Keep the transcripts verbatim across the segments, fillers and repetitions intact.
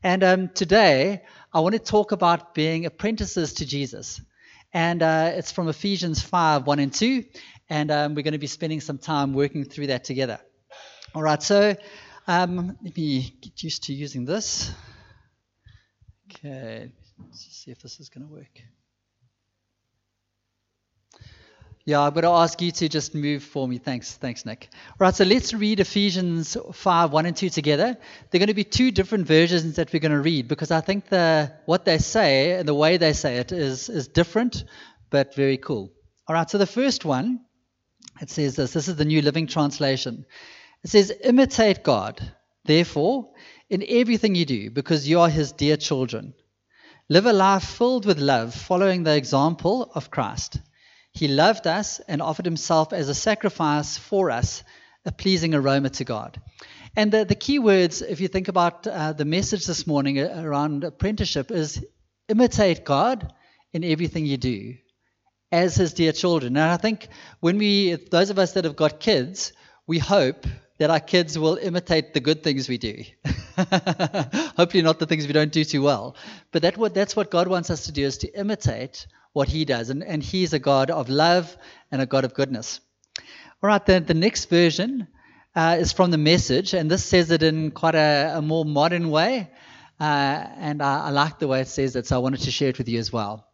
And um, today, I want to talk about being apprentices to Jesus. And uh, it's from Ephesians five, one and two. And um, we're going to be spending some time working through that together. All right, so um, let me get used to using this. Okay, let's see if this is going to work. Yeah, I'm going to ask you to just move for me. Thanks, thanks, Nick. Right, so let's read Ephesians five, one and two together. There are going to be two different versions that we're going to read because I think the what they say and the way they say it is, is different, but very cool. All right, so the first one, it says this. This is the New Living Translation. It says, imitate God, therefore, in everything you do, because you are his dear children. Live a life filled with love, following the example of Christ. He loved us and offered himself as a sacrifice for us, a pleasing aroma to God. And the, the key words, if you think about uh, the message this morning around apprenticeship, is imitate God in everything you do as his dear children. And I think when we, those of us that have got kids, we hope that our kids will imitate the good things we do. Hopefully not the things we don't do too well. But that what, that's what God wants us to do, is to imitate what he does. And, and he's a God of love and a God of goodness. All right, the, the next version uh, is from the Message, and this says it in quite a, a more modern way. Uh, and I, I like the way it says it, so I wanted to share it with you as well.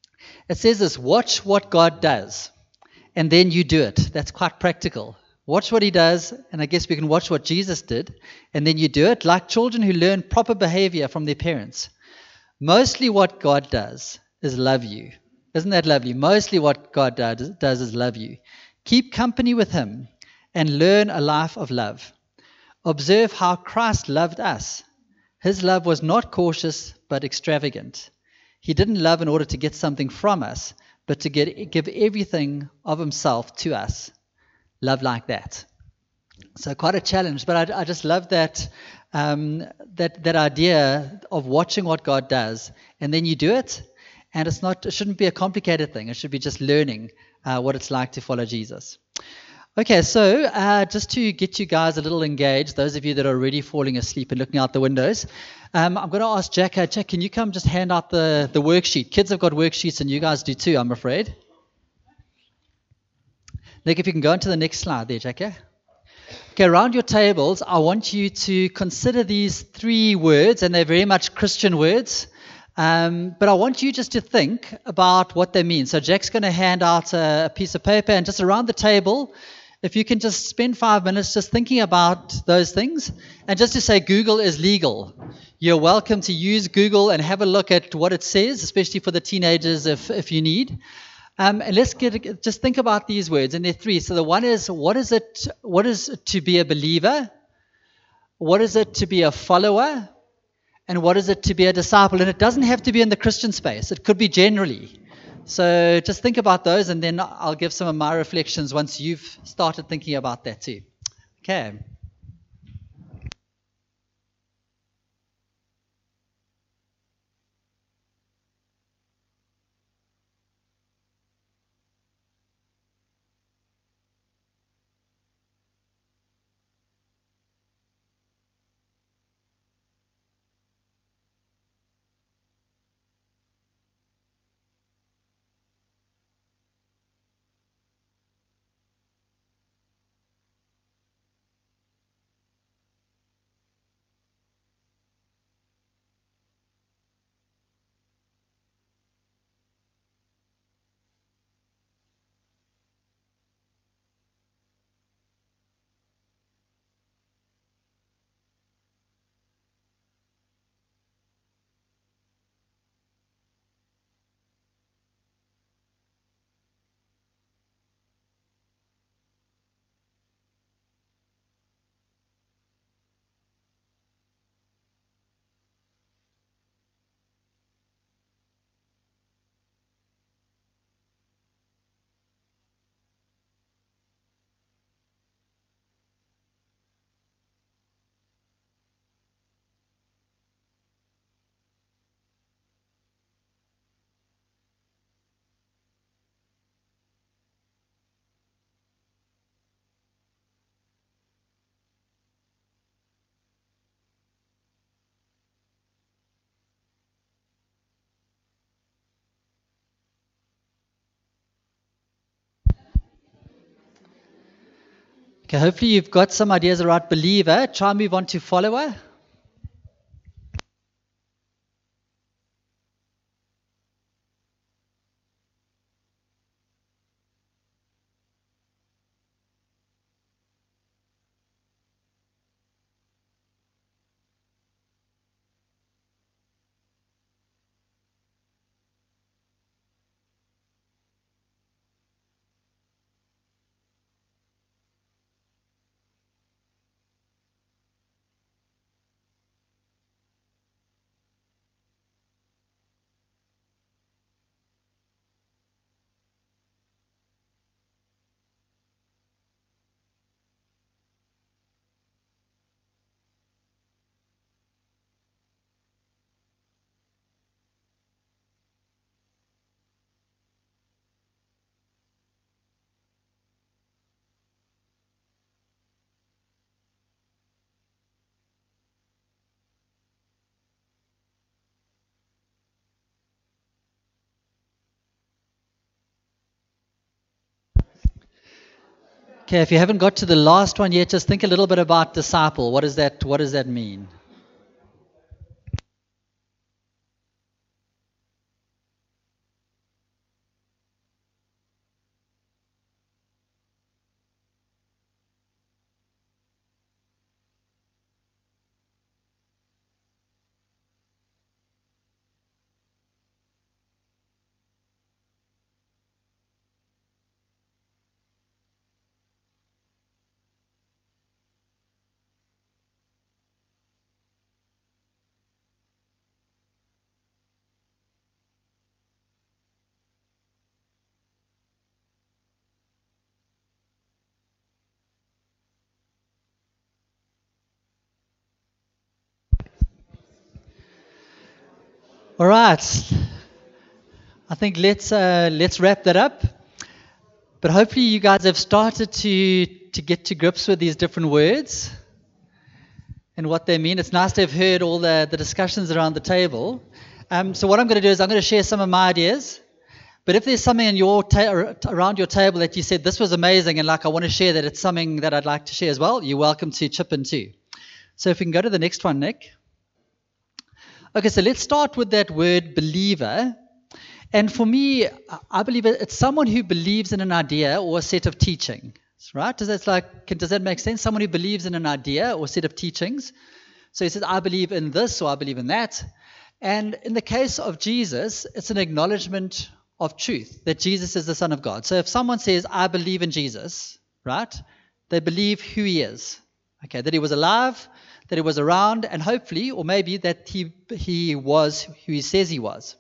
It says this: watch what God does, and then you do it. That's quite practical. Watch what he does, and I guess we can watch what Jesus did, and then you do it, like children who learn proper behavior from their parents. Mostly what God does is love you. Isn't that lovely? Mostly what God does, does is love you. Keep company with him and learn a life of love. Observe how Christ loved us. His love was not cautious, but extravagant. He didn't love in order to get something from us, but to get, give everything of himself to us. Love like that. So quite a challenge, but I, I just love that, um, that that idea of watching what God does, and then you do it, and it's not, it shouldn't be a complicated thing. It should be just learning uh, what it's like to follow Jesus. Okay, so uh, just to get you guys a little engaged, those of you that are already falling asleep and looking out the windows, um, I'm going to ask Jack, uh, Jack, can you come just hand out the, the worksheet? Kids have got worksheets, and you guys do too, I'm afraid. Nick, if you can go into the next slide there, Jack, yeah? Okay, around your tables, I want you to consider these three words, and they're very much Christian words, um, but I want you just to think about what they mean. So Jack's going to hand out a, a piece of paper, and just around the table, if you can just spend five minutes just thinking about those things, and just to say Google is legal. You're welcome to use Google and have a look at what it says, especially for the teenagers if, if you need. Um, and let's get just think about these words, and there are three. So the one is, what is it? What is it to be a believer? What is it to be a follower? And what is it to be a disciple? And it doesn't have to be in the Christian space. It could be generally. So just think about those, and then I'll give some of my reflections once you've started thinking about that too. Okay. Okay, hopefully you've got some ideas about believer. Try and move on to follower. Okay, if you haven't got to the last one yet, just think a little bit about disciple. What does that what does that mean? All right. I think let's uh, let's wrap that up. But hopefully you guys have started to to get to grips with these different words and what they mean. It's nice to have heard all the, the discussions around the table. Um, so what I'm going to do is I'm going to share some of my ideas. But if there's something in your ta- around your table that you said this was amazing and like I want to share that it's something that I'd like to share as well, you're welcome to chip in too. So if we can go to the next one, Nick. Okay, so let's start with that word believer. And for me, I believe it's someone who believes in an idea or a set of teachings, right? Does that like does that make sense? Someone who believes in an idea or set of teachings. So he says, I believe in this or I believe in that. And in the case of Jesus, it's an acknowledgement of truth, that Jesus is the Son of God. So if someone says, I believe in Jesus, right? They believe who he is. Okay, that he was alive, that he was around, and hopefully, or maybe that he he was who he says he was.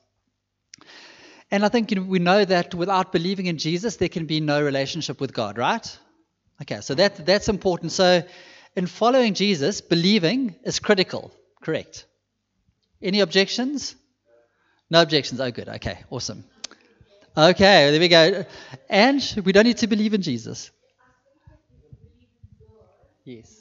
And I think you know, we know that without believing in Jesus, there can be no relationship with God, right? Okay, so that that's important. So in following Jesus, believing is critical, correct? Any objections? No objections. Oh, good. Okay, awesome. Okay, there we go. And we don't need to believe in Jesus. Yes.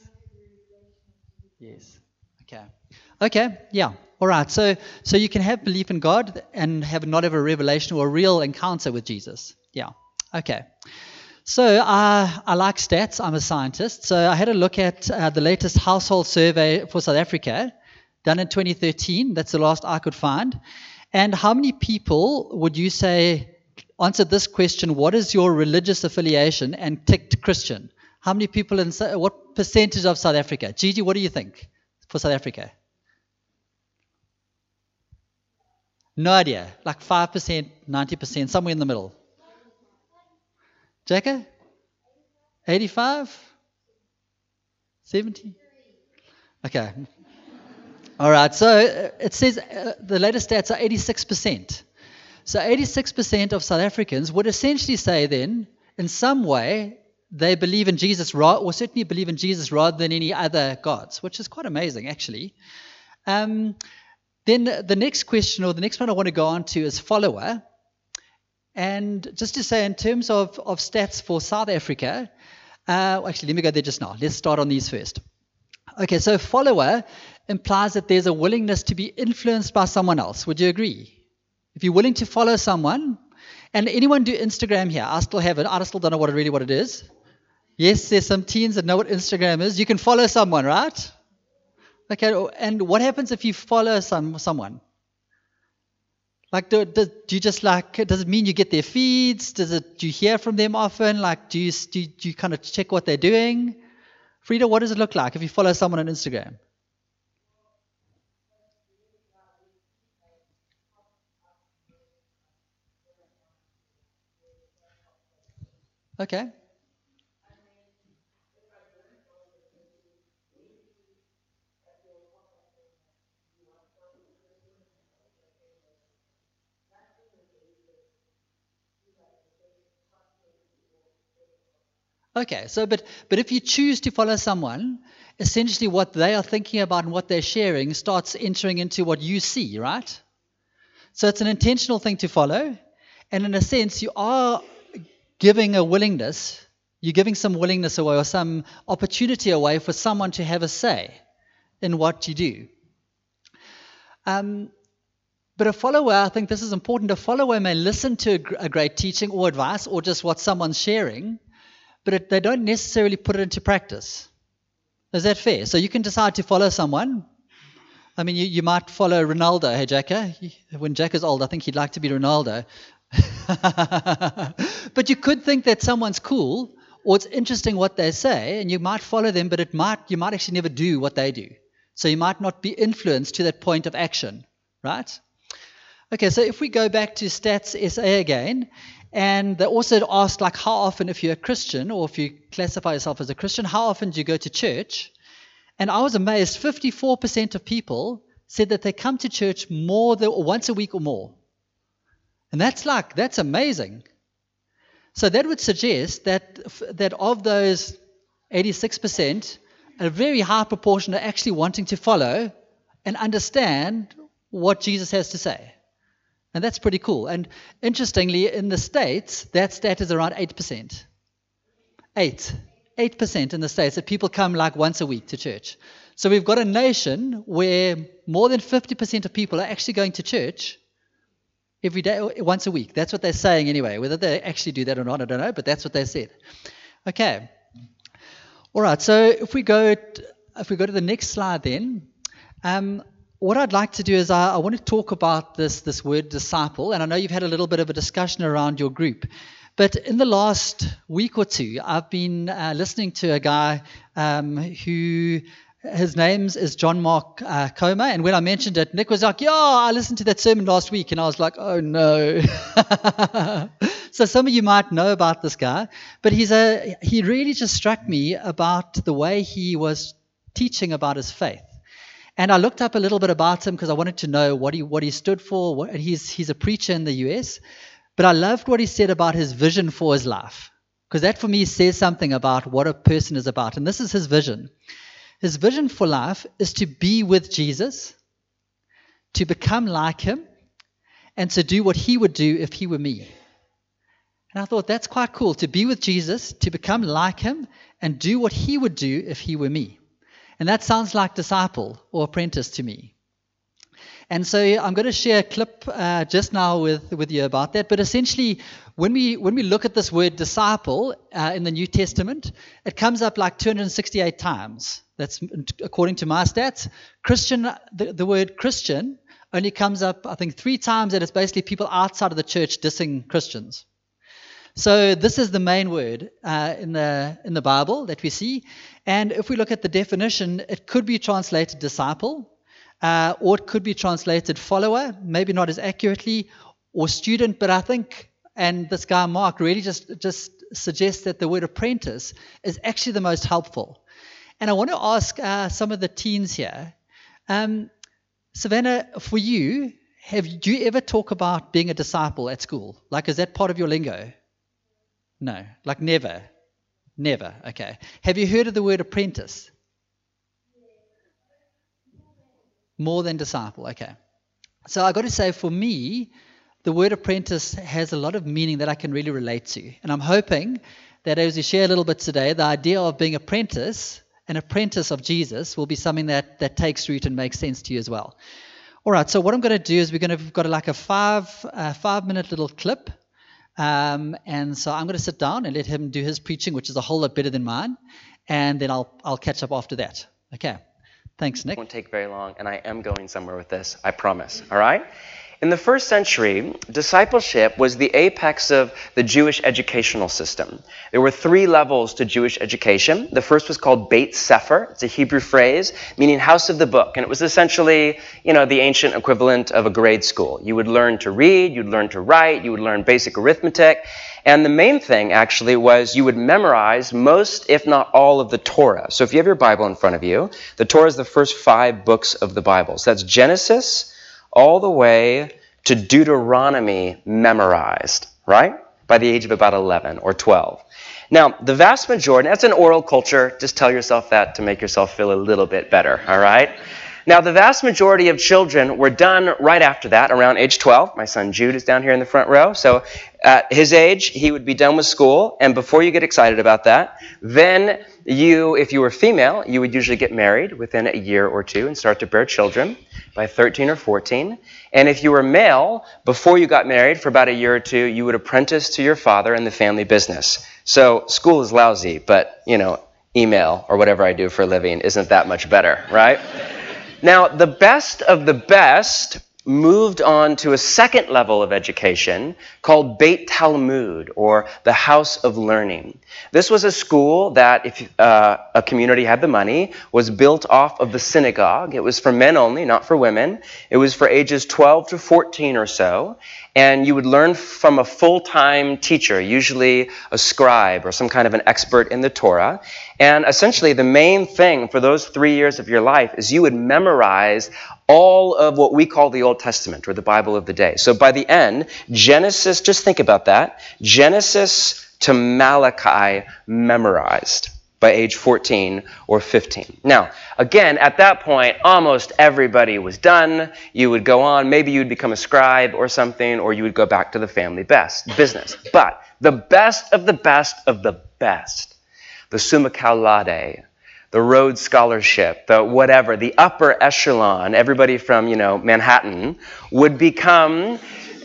Yes. Okay. Okay. Yeah. All right. So, so you can have belief in God and have not have a revelation or a real encounter with Jesus. Yeah. Okay. So uh, I like stats. I'm a scientist. So I had a look at uh, the latest household survey for South Africa, done in twenty thirteen. That's the last I could find. And how many people would you say answered this question? What is your religious affiliation? And ticked Christian. How many people in what percentage of South Africa? Gigi, what do you think for South Africa? No idea. Like five percent, ninety percent, somewhere in the middle. Jacka? eighty-five? seventy? Okay. All right. So it says uh, the latest stats are eighty-six percent. So eighty-six percent of South Africans would essentially say then, in some way, they believe in Jesus, or certainly believe in Jesus rather than any other gods, which is quite amazing, actually. Um, then the next question, or the next one I want to go on to is follower. And just to say, in terms of, of stats for South Africa, uh, actually, let me go there just now. Let's start on these first. Okay, so follower implies that there's a willingness to be influenced by someone else. Would you agree? If you're willing to follow someone, and anyone do Instagram here, I still have it. I still don't know what it really what it is. Yes, there's some teens that know what Instagram is. You can follow someone, right? Okay, and what happens if you follow some someone? Like, do, do, do you just like, does it mean you get their feeds? Does it, do you hear from them often? Like, do you, do you, do you kind of check what they're doing? Frida, what does it look like if you follow someone on Instagram? Okay. Okay, so but but if you choose to follow someone, essentially what they are thinking about and what they're sharing starts entering into what you see, right? So it's an intentional thing to follow, and in a sense, you are giving a willingness, you're giving some willingness away or some opportunity away for someone to have a say in what you do. Um, but a follower, I think this is important, a follower may listen to a, gr- a great teaching or advice or just what someone's sharing, but it, they don't necessarily put it into practice. Is that fair? So you can decide to follow someone. I mean, you, you might follow Ronaldo. Hey, Jacka. When Jack is old, I think he'd like to be Ronaldo. But you could think that someone's cool or it's interesting what they say, and you might follow them, but it might you might actually never do what they do. So you might not be influenced to that point of action, right? Okay, so if we go back to Stats S A again, and they also asked, like, how often, if you're a Christian or if you classify yourself as a Christian, how often do you go to church? And I was amazed, fifty-four percent of people said that they come to church more than once a week or more. And that's like, that's amazing. So that would suggest that that of those eighty-six percent, a very high proportion are actually wanting to follow and understand what Jesus has to say. And that's pretty cool. And interestingly, in the States, that stat is around eight percent. Eight. eight percent in the States that people come like once a week to church. So we've got a nation where more than fifty percent of people are actually going to church every day, once a week. That's what they're saying anyway. Whether they actually do that or not, I don't know, but that's what they said. Okay. All right, so if we go to, if we go to the next slide then, um, what I'd like to do is I, I want to talk about this, this word disciple, and I know you've had a little bit of a discussion around your group. But in the last week or two, I've been uh, listening to a guy um, who, his name is John Mark uh, Comer, and when I mentioned it, Nick was like, yeah, I listened to that sermon last week, and I was like, oh no. So some of you might know about this guy, but he's a he really just struck me about the way he was teaching about his faith. And I looked up a little bit about him because I wanted to know what he what he stood for. What, he's he's a preacher in the U S, but I loved what he said about his vision for his life, because that for me says something about what a person is about. And this is his vision. His vision for life is to be with Jesus, to become like him, and to do what he would do if he were me. And I thought that's quite cool, to be with Jesus, to become like him, and do what he would do if he were me. And that sounds like disciple or apprentice to me. And so I'm going to share a clip uh, just now with, with you about that. But essentially, when we when we look at this word disciple uh, in the New Testament, it comes up like two hundred sixty-eight times. That's according to my stats. Christian, the, the word Christian only comes up, I think, three times, and it's basically people outside of the church dissing Christians. So this is the main word uh, in the in the Bible that we see. And if we look at the definition, it could be translated disciple, uh, or it could be translated follower, maybe not as accurately, or student. But I think, and this guy Mark really just, just suggests that the word apprentice is actually the most helpful. And I want to ask uh, some of the teens here, um, Savannah, for you, have do you ever talk about being a disciple at school? Like, is that part of your lingo? No, like never. Never, okay. Have you heard of the word apprentice? More than disciple, okay. So I got to say, for me, the word apprentice has a lot of meaning that I can really relate to. And I'm hoping that as we share a little bit today, the idea of being apprentice, an apprentice of Jesus, will be something that, that takes root and makes sense to you as well. All right, so what I'm going to do is we're going to, we've got like a five, uh, five minute little clip. Um, and so I'm going to sit down and let him do his preaching, which is a whole lot better than mine. And then I'll I'll catch up after that. Okay. Thanks, Nick. It won't take very long, and I am going somewhere with this, I promise. All right? In the first century, discipleship was the apex of the Jewish educational system. There were three levels to Jewish education. The first was called Beit Sefer. It's a Hebrew phrase meaning house of the book. And it was essentially, you know, the ancient equivalent of a grade school. You would learn to read, you'd learn to write, you would learn basic arithmetic. And the main thing, actually, was you would memorize most, if not all, of the Torah. So if you have your Bible in front of you, the Torah is the first five books of the Bible. So that's Genesis all the way to Deuteronomy memorized, right? By the age of about eleven or twelve. Now, the vast majority, that's an oral culture. Just tell yourself that to make yourself feel a little bit better, all right? Now, the vast majority of children were done right after that, around age twelve. My son Jude is down here in the front row. So at his age, he would be done with school. And before you get excited about that, then you, if you were female, you would usually get married within a year or two and start to bear children by thirteen or fourteen. And if you were male, before you got married for about a year or two, you would apprentice to your father in the family business. So school is lousy, but, you know, email or whatever I do for a living isn't that much better, right? Now, the best of the best moved on to a second level of education called Beit Talmud, or the House of Learning. This was a school that, if uh, a community had the money, was built off of the synagogue. It was for men only, not for women. It was for ages twelve to fourteen or so. And you would learn from a full-time teacher, usually a scribe or some kind of an expert in the Torah. And essentially, the main thing for those three years of your life is you would memorize all of what we call the Old Testament, or the Bible of the day. So by the end, Genesis, just think about that, Genesis to Malachi memorized by age fourteen or fifteen. Now, again, at that point, almost everybody was done. You would go on, maybe you'd become a scribe or something, or you would go back to the family best business. But the best of the best of the best, the Summa Cum Laude, the Rhodes Scholarship, the whatever, the upper echelon, everybody from, you know, Manhattan, would become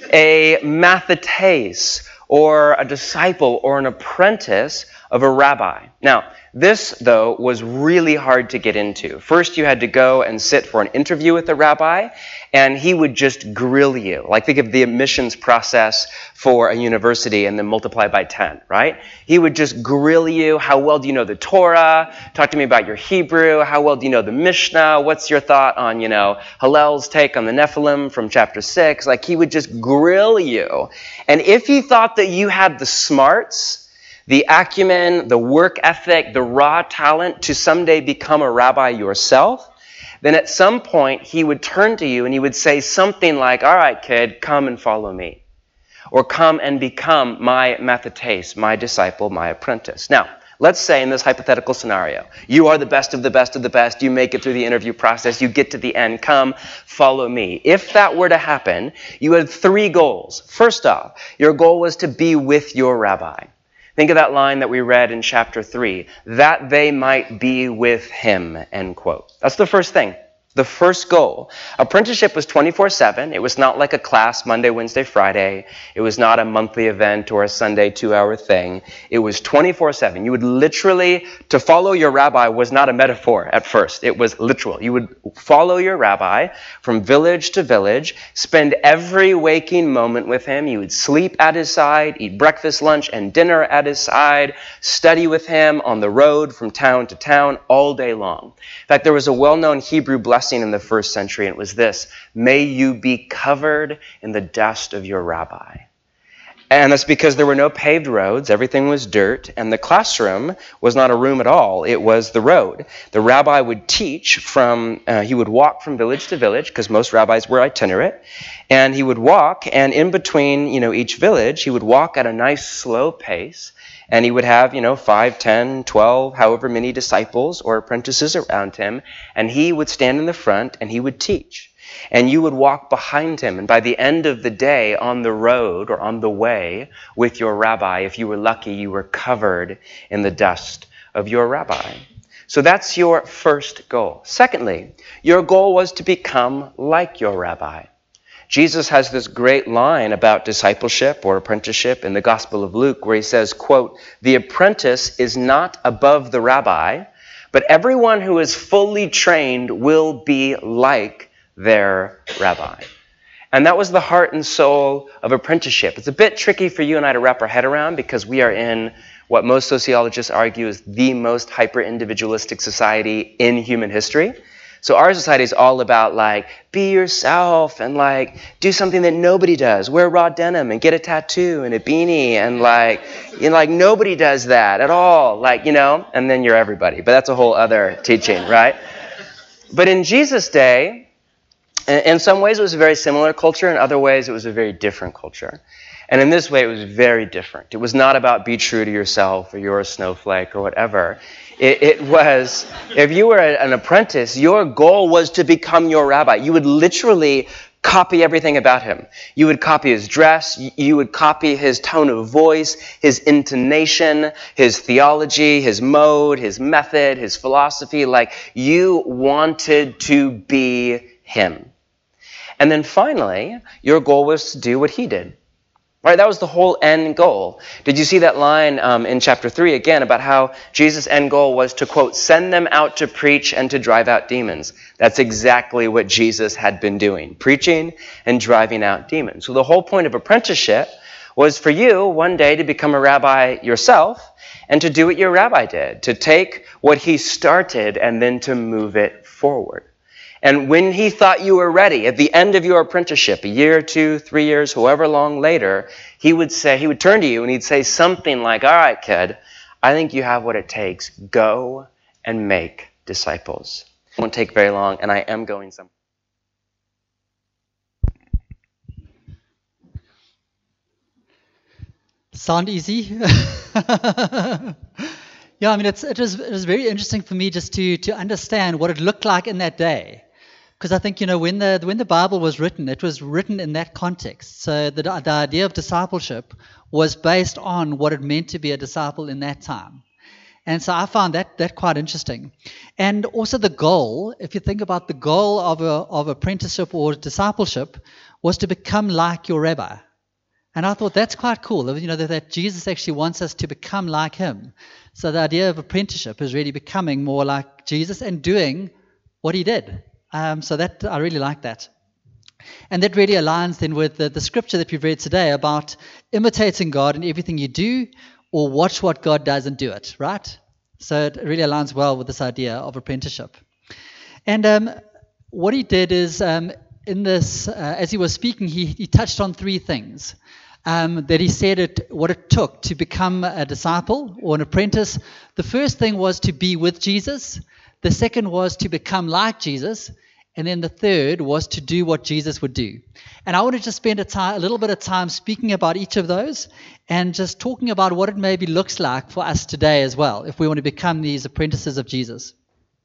a mathetes, or a disciple, or an apprentice of a rabbi. Now, this, though, was really hard to get into. First, you had to go and sit for an interview with the rabbi, and he would just grill you. Like, think of the admissions process for a university and then multiply by ten, right? He would just grill you. How well do you know the Torah? Talk to me about your Hebrew. How well do you know the Mishnah? What's your thought on, you know, Hillel's take on the Nephilim from chapter six? Like, he would just grill you. And if he thought that you had the smarts, the acumen, the work ethic, the raw talent to someday become a rabbi yourself, then at some point he would turn to you and he would say something like, all right, kid, come and follow me. Or come and become my mathetes, my disciple, my apprentice. Now, let's say in this hypothetical scenario, you are the best of the best of the best, you make it through the interview process, you get to the end, come, follow me. If that were to happen, you had three goals. First off, your goal was to be with your rabbi. Think of that line that we read in chapter three, that they might be with him, end quote. That's the first thing. The first goal. Apprenticeship was twenty-four seven. It was not like a class Monday, Wednesday, Friday. It was not a monthly event or a Sunday two-hour thing. It was twenty-four seven. You would literally, to follow your rabbi was not a metaphor at first. It was literal. You would follow your rabbi from village to village, spend every waking moment with him. You would sleep at his side, eat breakfast, lunch, and dinner at his side, study with him on the road from town to town all day long. In fact, there was a well-known Hebrew blessing in the first century, and it was this: may you be covered in the dust of your rabbi. And that's because there were no paved roads, everything was dirt, and the classroom was not a room at all, it was the road. The rabbi would teach from, uh, he would walk from village to village, because most rabbis were itinerant, and he would walk, and in between, you know, each village, he would walk at a nice slow pace, and he would have, you know, five, ten, twelve, however many disciples or apprentices around him. And he would stand in the front and he would teach. And you would walk behind him. And by the end of the day on the road or on the way with your rabbi, if you were lucky, you were covered in the dust of your rabbi. So that's your first goal. Secondly, your goal was to become like your rabbi. Jesus has this great line about discipleship or apprenticeship in the Gospel of Luke where he says, quote, "The apprentice is not above the rabbi, but everyone who is fully trained will be like their rabbi." And that was the heart and soul of apprenticeship. It's a bit tricky for you and I to wrap our head around because we are in what most sociologists argue is the most hyper-individualistic society in human history. So our society is all about like, be yourself and like, do something that nobody does. Wear raw denim and get a tattoo and a beanie and like, you know, like nobody does that at all. Like, you know, and then you're everybody. But that's a whole other teaching, right? But in Jesus' day, in some ways it was a very similar culture. In other ways it was a very different culture. And in this way it was very different. It was not about be true to yourself or you're a snowflake or whatever. It, it was, if you were an apprentice, your goal was to become your rabbi. You would literally copy everything about him. You would copy his dress. You would copy his tone of voice, his intonation, his theology, his mode, his method, his philosophy. Like you wanted to be him. And then finally, your goal was to do what he did. Right? That was the whole end goal. Did you see that line um, in chapter three again about how Jesus' end goal was to, quote, send them out to preach and to drive out demons? That's exactly what Jesus had been doing, preaching and driving out demons. So the whole point of apprenticeship was for you one day to become a rabbi yourself and to do what your rabbi did, to take what he started and then to move it forward. And when he thought you were ready, at the end of your apprenticeship, a year, two, three years, however long later, he would say, he would turn to you and he'd say something like, all right, kid, I think you have what it takes. Go and make disciples. It won't take very long, and I am going somewhere. Sound easy? Yeah, I mean, it's, it, was, it was very interesting for me just to, to understand what it looked like in that day. Because I think, you know, when the when the Bible was written, it was written in that context. So the, the idea of discipleship was based on what it meant to be a disciple in that time. And so I found that that quite interesting. And also the goal, if you think about the goal of a of apprenticeship or discipleship, was to become like your rabbi. And I thought that's quite cool, you know, that, that Jesus actually wants us to become like him. So the idea of apprenticeship is really becoming more like Jesus and doing what he did. Um, so that I really like that. And that really aligns then with the, the scripture that we've read today about imitating God in everything you do, or watch what God does and do it, right? So it really aligns well with this idea of apprenticeship. And um, what he did is, um, in this, uh, as he was speaking, he, he touched on three things. Um, that he said it, what it took to become a disciple or an apprentice. The first thing was to be with Jesus. The second was to become like Jesus. And then the third was to do what Jesus would do. And I want to just spend a, time, a little bit of time speaking about each of those and just talking about what it maybe looks like for us today as well, if we want to become these apprentices of Jesus.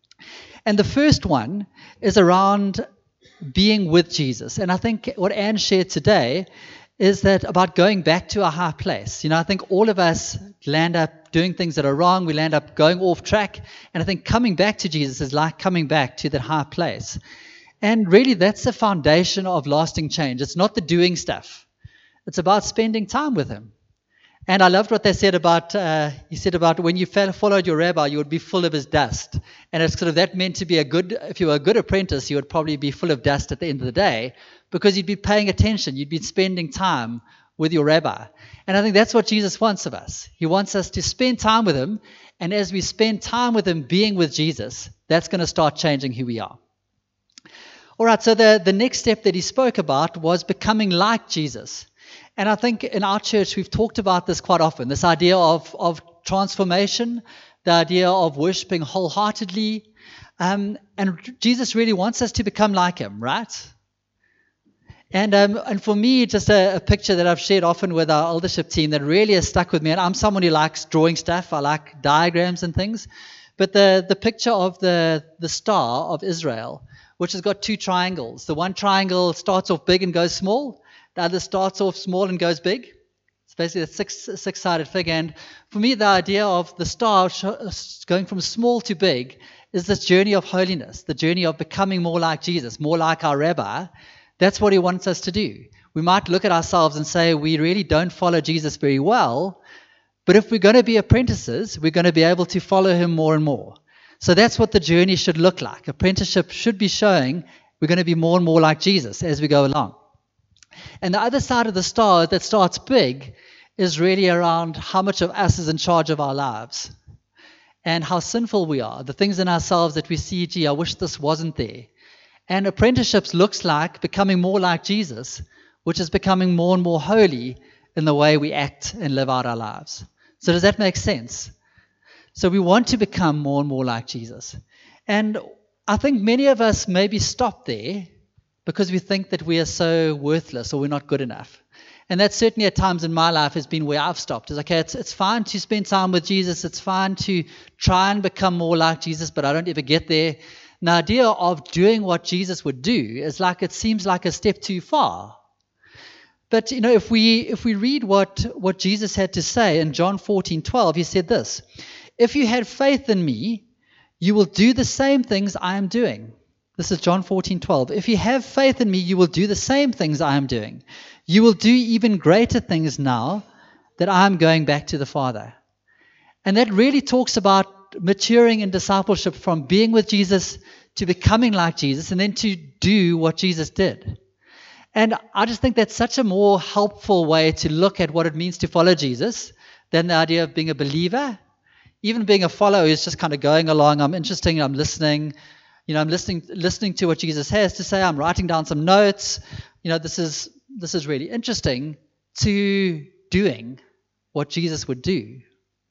And the first one is around being with Jesus. And I think what Anne shared today is that about going back to a high place. You know, I think all of us land up doing things that are wrong. We land up going off track. And I think coming back to Jesus is like coming back to that high place. And really, that's the foundation of lasting change. It's not the doing stuff. It's about spending time with him. And I loved what they said about, uh, he said about when you followed your rabbi, you would be full of his dust. And it's sort of that meant to be a good, if you were a good apprentice, you would probably be full of dust at the end of the day because you'd be paying attention. You'd be spending time with your rabbi. And I think that's what Jesus wants of us. He wants us to spend time with him. And as we spend time with him being with Jesus, that's going to start changing who we are. All right, so the, the next step that he spoke about was becoming like Jesus. And I think in our church, we've talked about this quite often, this idea of, of transformation, the idea of worshiping wholeheartedly. Um, and Jesus really wants us to become like him, right? And um, and for me, just a, a picture that I've shared often with our eldership team that really has stuck with me. And I'm someone who likes drawing stuff. I like diagrams and things. But the, the picture of the, the star of Israel, which has got two triangles. The one triangle starts off big and goes small. The other starts off small and goes big. It's basically a six, six-sided figure. And for me, the idea of the star going from small to big is this journey of holiness, the journey of becoming more like Jesus, more like our rabbi, That's what he wants us to do. We might look at ourselves and say we really don't follow Jesus very well, but if we're going to be apprentices, we're going to be able to follow him more and more. So that's what the journey should look like. Apprenticeship should be showing we're going to be more and more like Jesus as we go along. And the other side of the star that starts big is really around how much of us is in charge of our lives and how sinful we are, the things in ourselves that we see, gee, I wish this wasn't there. And apprenticeships looks like becoming more like Jesus, which is becoming more and more holy in the way we act and live out our lives. So does that make sense? So we want to become more and more like Jesus. And I think many of us maybe stop there because we think that we are so worthless or we're not good enough. And that certainly at times in my life has been where I've stopped. It's okay, it's, it's fine to spend time with Jesus. It's fine to try and become more like Jesus, but I don't ever get there. And the idea of doing what Jesus would do is like, it seems like a step too far. But, you know, if we if we read what, what Jesus had to say in John fourteen twelve, he said this, if you had faith in me, you will do the same things I am doing. This is John fourteen twelve. If you have faith in me, you will do the same things I am doing. You will do even greater things now that I am going back to the Father. And that really talks about maturing in discipleship from being with Jesus to becoming like Jesus and then to do what Jesus did. And I just think that's such a more helpful way to look at what it means to follow Jesus than the idea of being a believer. Even being a follower is just kind of going along. I'm interested, I'm listening. You know, I'm listening listening to what Jesus has to say. I'm writing down some notes. You know, this is this is really interesting, to doing what Jesus would do.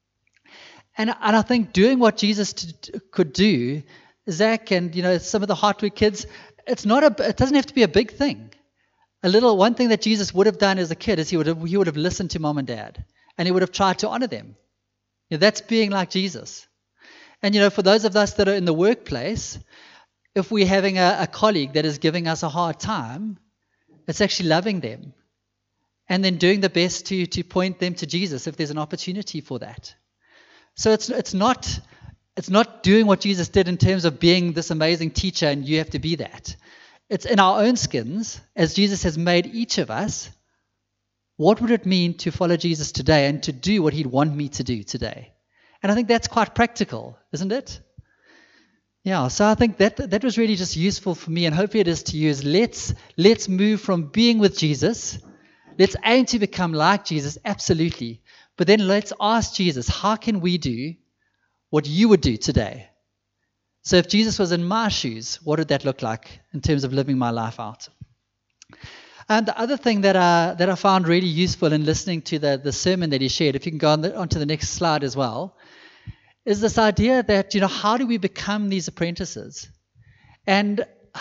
And and I think doing what Jesus t- could do, Zach and, you know, some of the Heartwood kids, it's not a it doesn't have to be a big thing. A little one thing that Jesus would have done as a kid is he would have he would have listened to mom and dad, and he would have tried to honor them. You know, that's being like Jesus. And, you know, for those of us that are in the workplace, if we're having a, a colleague that is giving us a hard time, it's actually loving them and then doing the best to to point them to Jesus if there's an opportunity for that. So it's it's not it's not doing what Jesus did in terms of being this amazing teacher and you have to be that. It's in our own skins, as Jesus has made each of us. What would it mean to follow Jesus today and to do what he'd want me to do today? And I think that's quite practical, isn't it? Yeah, so I think that that was really just useful for me, and hopefully it is to you, is let's, let's move from being with Jesus. Let's aim to become like Jesus, absolutely. But then let's ask Jesus, how can we do what you would do today? So if Jesus was in my shoes, what would that look like in terms of living my life out? And the other thing that I, that I found really useful in listening to the, the sermon that he shared, if you can go on, the, on to the next slide as well, is this idea that, you know, how do we become these apprentices? And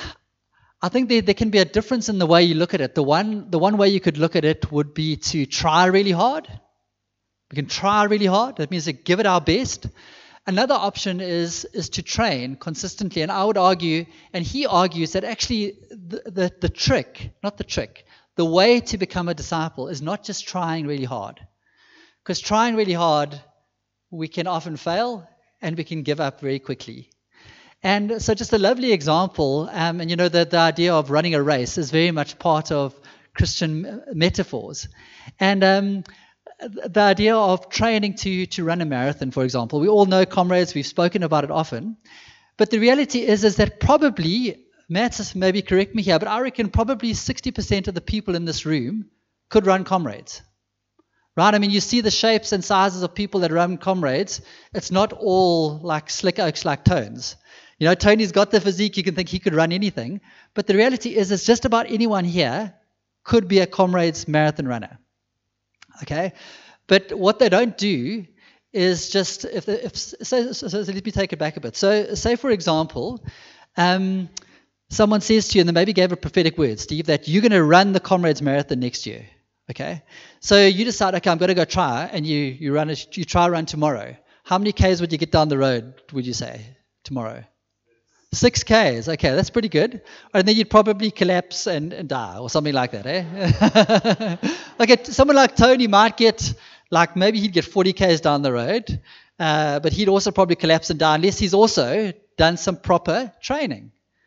I think there, there can be a difference in the way you look at it. The one, the one way you could look at it would be to try really hard. We can try really hard. That means to give it our best. Another option is is to train consistently. And I would argue, and he argues, that actually the, the, the trick, not the trick, the way to become a disciple is not just trying really hard. Because trying really hard, we can often fail and we can give up very quickly. And so just a lovely example, um, and you know, the, the idea of running a race is very much part of Christian metaphors. And um, the idea of training to, to run a marathon, for example, we all know comrades, we've spoken about it often. But the reality is, is that probably, Matt, maybe correct me here, but I reckon probably sixty percent of the people in this room could run comrades. Right? I mean, you see the shapes and sizes of people that run comrades. It's not all like slick oaks like Tones. You know, Tony's got the physique, you can think he could run anything. But the reality is, it's just about anyone here could be a comrades marathon runner. Okay? But what they don't do is just, if, if so, so, so let me take it back a bit. So say, for example, um, someone says to you, and they maybe gave a prophetic word, Steve, that you're going to run the comrades marathon next year. Okay? So you decide, okay, I'm going to go try, and you, you run a, you try run tomorrow. How many Ks would you get down the road, would you say, tomorrow? Six Ks, okay, that's pretty good. And then you'd probably collapse and, and die or something like that, eh? Okay, someone like Tony might get, like maybe he'd get forty Ks down the road, uh, but he'd also probably collapse and die unless he's also done some proper training.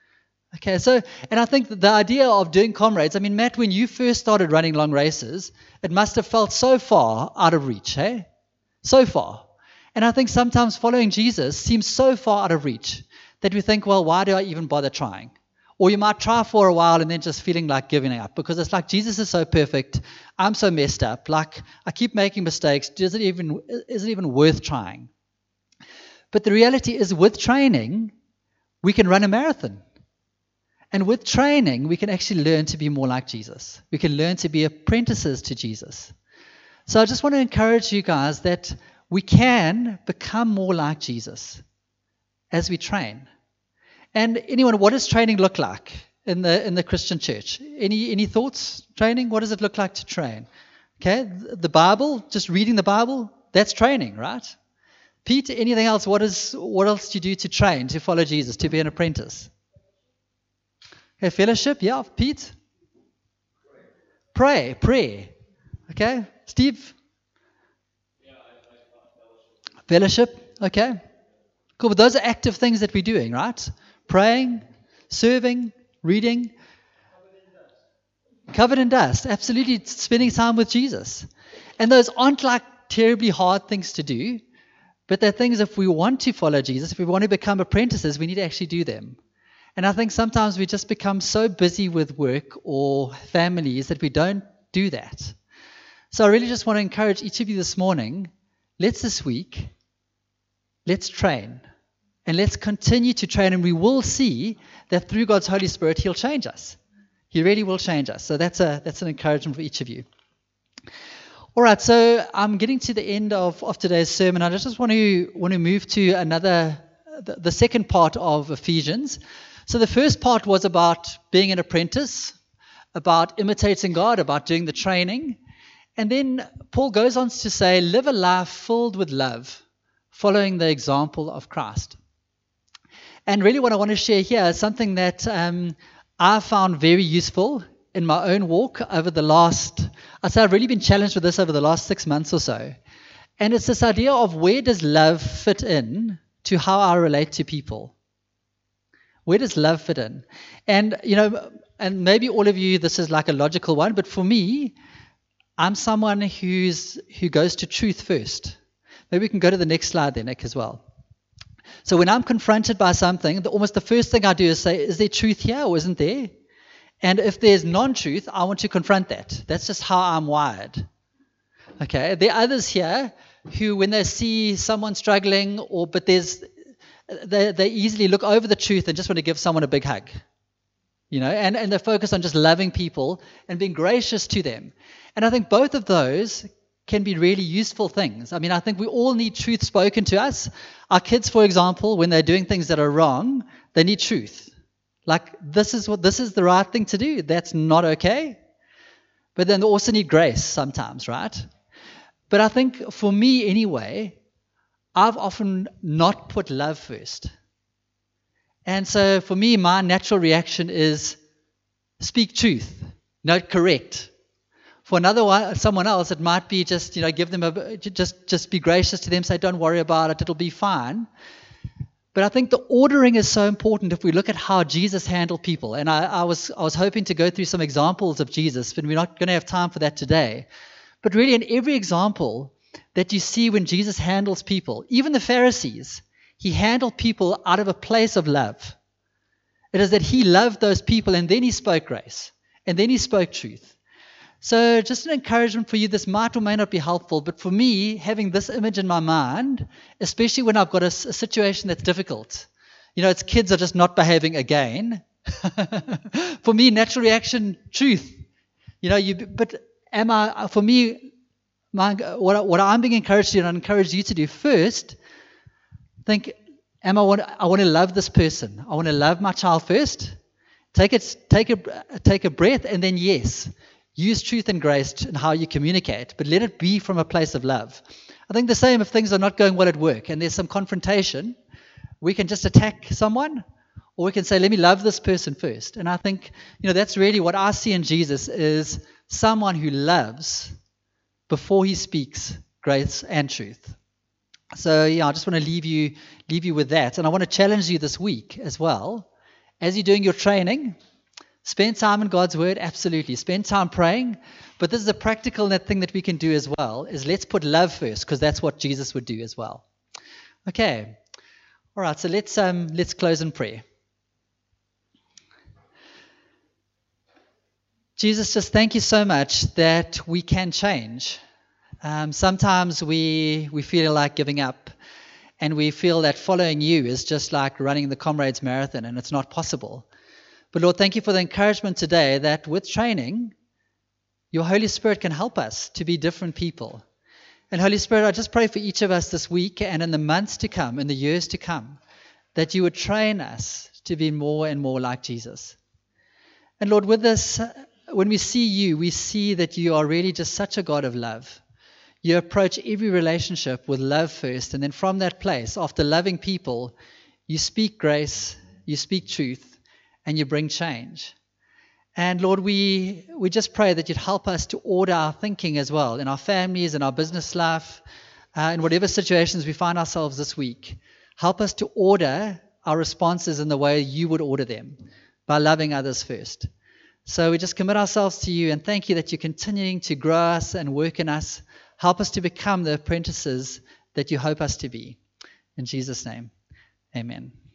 Okay, so, and I think that the idea of doing comrades, I mean, Matt, when you first started running long races, it must have felt so far out of reach, hey? So far. And I think sometimes following Jesus seems so far out of reach that we think, well, why do I even bother trying? Or you might try for a while and then just feeling like giving up because it's like Jesus is so perfect, I'm so messed up, like I keep making mistakes, does it even, is it even worth trying? But the reality is with training, we can run a marathon. And with training, we can actually learn to be more like Jesus. We can learn to be apprentices to Jesus. So I just want to encourage you guys that we can become more like Jesus as we train. And anyone, what does training look like in the in the Christian church? Any any thoughts? Training? What does it look like to train? Okay, the Bible, just reading the Bible, that's training, right? Pete, anything else? What is what else do you do to train, to follow Jesus, to be an apprentice? Okay, fellowship, yeah, Pete? Pray, pray. Okay, Steve? Fellowship, okay. Cool, but those are active things that we're doing, right? Praying, serving, reading. Covered in dust, absolutely, spending time with Jesus. And those aren't like terribly hard things to do, but they're things if we want to follow Jesus, if we want to become apprentices, we need to actually do them. And I think sometimes we just become so busy with work or families that we don't do that. So I really just want to encourage each of you this morning, let's this week, let's train. And let's continue to train, and we will see that through God's Holy Spirit, He'll change us. He really will change us. So that's a that's an encouragement for each of you. All right, so I'm getting to the end of, of today's sermon. I just want to want to move to another, the, the second part of Ephesians. So the first part was about being an apprentice, about imitating God, about doing the training. And then Paul goes on to say, live a life filled with love, following the example of Christ. And really what I want to share here is something that um, I found very useful in my own walk over the last, I'd say I've really been challenged with this over the last six months or so. And it's this idea of where does love fit in to how I relate to people? Where does love fit in? And, you know, and maybe all of you, this is like a logical one, but for me, I'm someone who's who goes to truth first. Maybe we can go to the next slide there, Nick, as well. So when I'm confronted by something, the, almost the first thing I do is say, is there truth here or isn't there? And if there's non-truth, I want to confront that. That's just how I'm wired. Okay, there are others here who, when they see someone struggling, or but there's, they, they easily look over the truth and just want to give someone a big hug. You know, and, and they focus on just loving people and being gracious to them. And I think both of those can be really useful things. I mean, I think we all need truth spoken to us. Our kids, for example, when they're doing things that are wrong, they need truth. Like, this is what this is the right thing to do. That's not okay. But then they also need grace sometimes, right? But I think for me anyway, I've often not put love first. And so for me, my natural reaction is speak truth, not correct. For another one, someone else, it might be just, you know, give them a, just, just be gracious to them, say, don't worry about it, it'll be fine. But I think the ordering is so important if we look at how Jesus handled people. And I, I was I was hoping to go through some examples of Jesus, but we're not going to have time for that today. But really, in every example that you see when Jesus handles people, even the Pharisees, he handled people out of a place of love. It is that he loved those people, and then he spoke grace, and then he spoke truth. So just an encouragement for you, this might or may not be helpful, but for me, having this image in my mind, especially when I've got a, a situation that's difficult, you know, it's kids are just not behaving again. For me, natural reaction, truth. You know, you. But am I, for me, my, what, what I'm being encouraged to do, and I encourage you to do first, think, am I want, I want to love this person. I want to love my child first. Take it, take a, take a breath, and then yes. Use truth and grace in how you communicate, but let it be from a place of love. I think the same if things are not going well at work and there's some confrontation, we can just attack someone, or we can say, let me love this person first. And I think, you know, that's really what I see in Jesus is someone who loves before he speaks grace and truth. So, yeah, I just want to leave you leave you with that. And I want to challenge you this week as well as you're doing your training, spend time in God's Word, absolutely. Spend time praying. But this is a practical thing that we can do as well, is let's put love first, because that's what Jesus would do as well. Okay. All right, so let's um let's close in prayer. Jesus, just thank you so much that we can change. Um, sometimes we we feel like giving up, and we feel that following you is just like running the Comrades Marathon, and it's not possible. But Lord, thank you for the encouragement today that with training, your Holy Spirit can help us to be different people. And Holy Spirit, I just pray for each of us this week and in the months to come, in the years to come, that you would train us to be more and more like Jesus. And Lord, with this, when we see you, we see that you are really just such a God of love. You approach every relationship with love first, and then from that place, after loving people, you speak grace, you speak truth, and you bring change. And Lord, we we just pray that you'd help us to order our thinking as well, in our families, in our business life, uh, in whatever situations we find ourselves this week. Help us to order our responses in the way you would order them, by loving others first. So we just commit ourselves to you and thank you that you're continuing to grow us and work in us. Help us to become the apprentices that you hope us to be. In Jesus' name, amen.